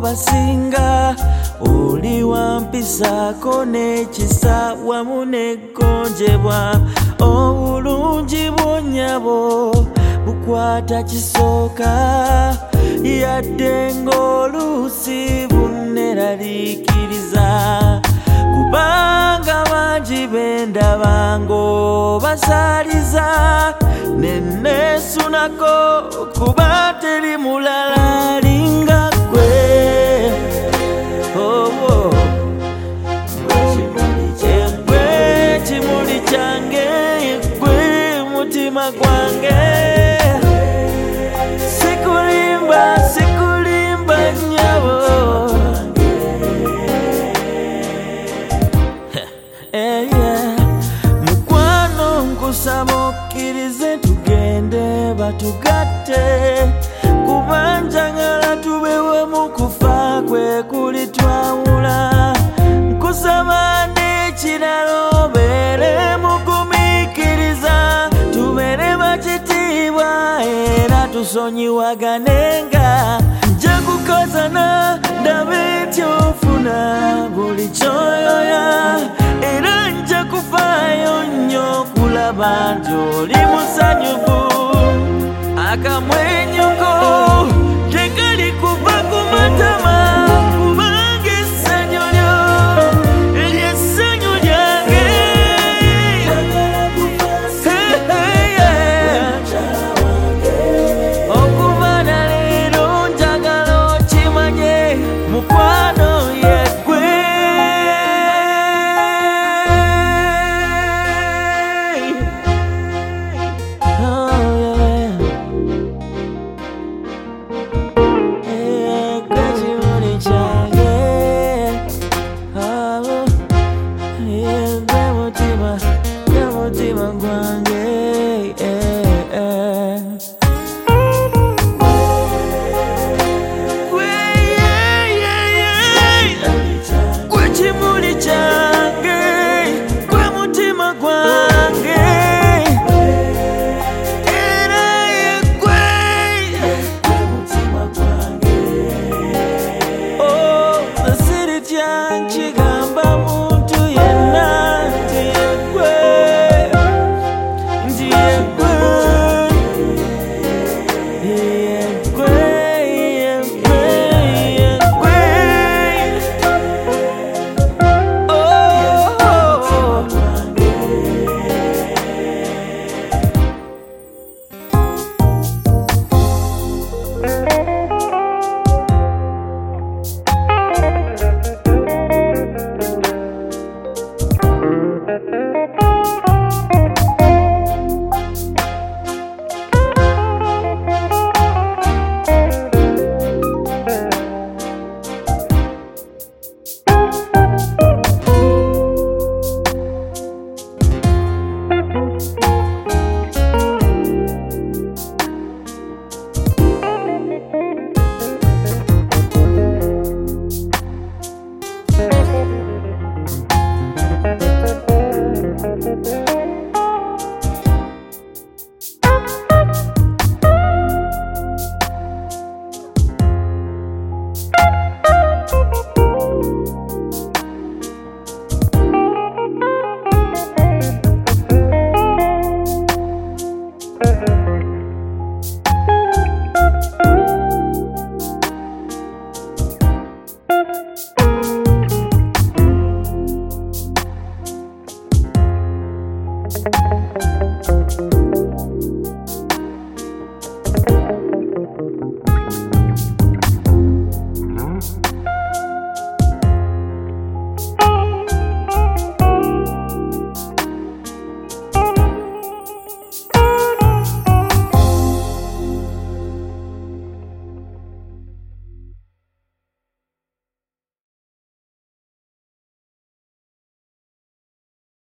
basinga oli wampisako n'ekisa wamu n'eggonjebwa obulungi bwonyabo bukwata kisooka yadde ng'oluusi bunneraliikiriza kubanga bangi bendaba ng'obasaaliza nenneesunako kuba teri mulala alinga ggwe. Ggwe kimuli kyange, ggwe mutima gwange, sikulimba sikulimba nnyabo. Mukwano nkusaba okkirize tugende batugatte kuba njagala tube wamu kufa kwe kuli twawula. Nkusaba n'ekirala obeere mugumiikiriza tubeere bakitiibwa era tusonyiwaganenga. Nja kukazana ndabe nti ofuna buli kyoyoya era nja kufaayo nnyo okulaba nti oli musanyufu. Akamwenyuko tekali kuva ku matama kubanga essanyu lyo ly'essanyu lyange. Okuva na leero njagala okimanye mukwano